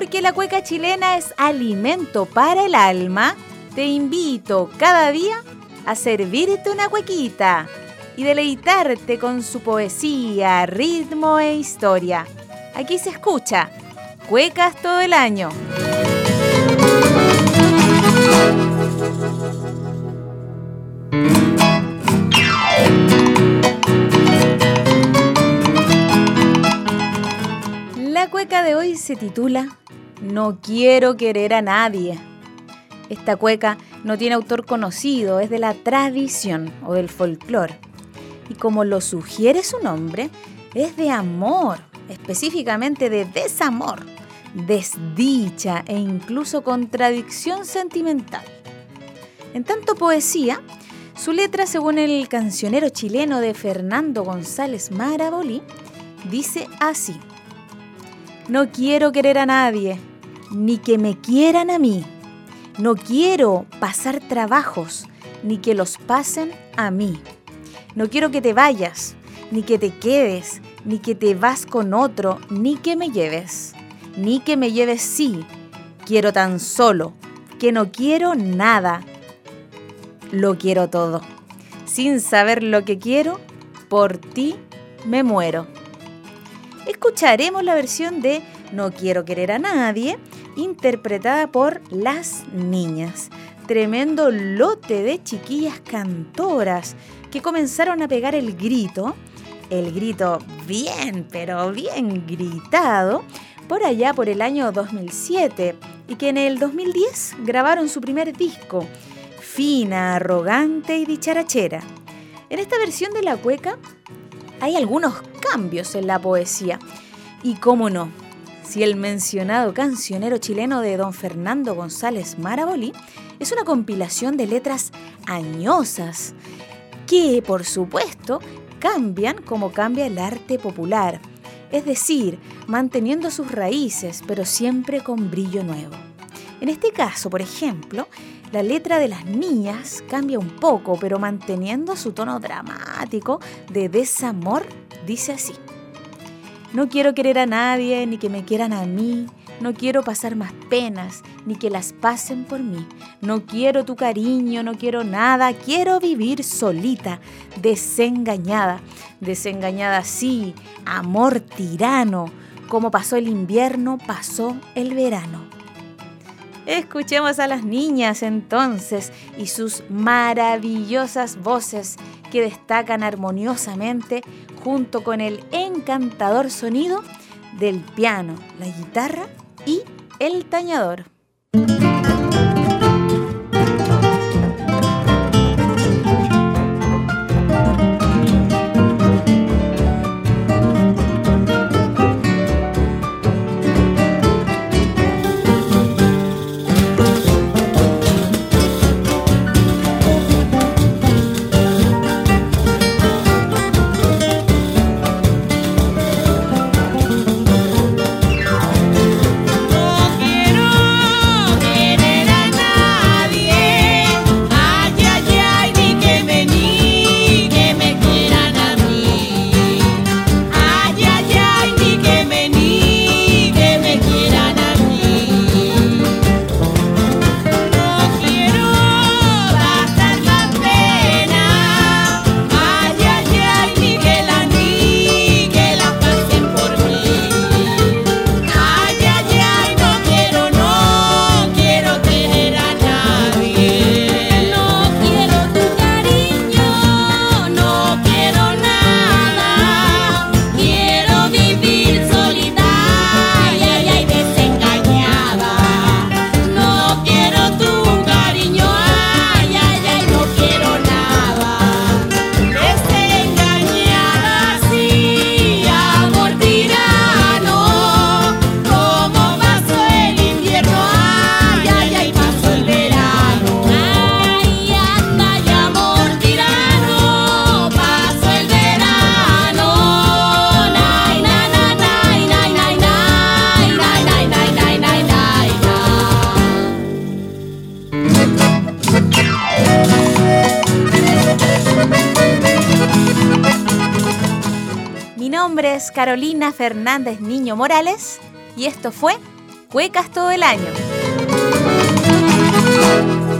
porque la cueca chilena es alimento para el alma, te invito cada día a servirte una cuequita y deleitarte con su poesía, ritmo e historia. Aquí se escucha Cuecas todo el año. La cueca de hoy se titula No quiero querer a nadie. Esta cueca no tiene autor conocido, es de la tradición o del folclore. Y como lo sugiere su nombre, es de amor, específicamente de desamor, desdicha e incluso contradicción sentimental. En tanto poesía, su letra, según el cancionero chileno de Fernando González Marabolí, dice así: No quiero querer a nadie, ni que me quieran a mí. No quiero pasar trabajos, ni que los pasen a mí. No quiero que te vayas, ni que te quedes, ni que te vas con otro, ni que me lleves. Ni que me lleves sí, quiero tan solo, que no quiero nada. Lo quiero todo. Sin saber lo que quiero, por ti me muero. Escucharemos la versión de No quiero querer a nadie, interpretada por Las Niñas. Tremendo lote de chiquillas cantoras que comenzaron a pegar el grito bien, pero bien gritado, por allá por el año 2007, y que en el 2010 grabaron su primer disco, Fina, Arrogante y Dicharachera. En esta versión de la cueca hay algunos cambios en la poesía. Y cómo no, si el mencionado cancionero chileno de don Fernando González Marabolí es una compilación de letras añosas que, por supuesto, cambian como cambia el arte popular, es decir, manteniendo sus raíces, pero siempre con brillo nuevo. En este caso, por ejemplo, la letra de Las Niñas cambia un poco, pero manteniendo su tono dramático de desamor, dice así: No quiero querer a nadie, ni que me quieran a mí. No quiero pasar más penas, ni que las pasen por mí. No quiero tu cariño, no quiero nada. Quiero vivir solita, desengañada. Desengañada sí, amor tirano. Como pasó el invierno, pasó el verano. Escuchemos a Las Niñas entonces y sus maravillosas voces que destacan armoniosamente junto con el encantador sonido del piano, la guitarra y el tañador. nombre es Carolina Fernández Niño Morales y esto fue cuecas todo el año.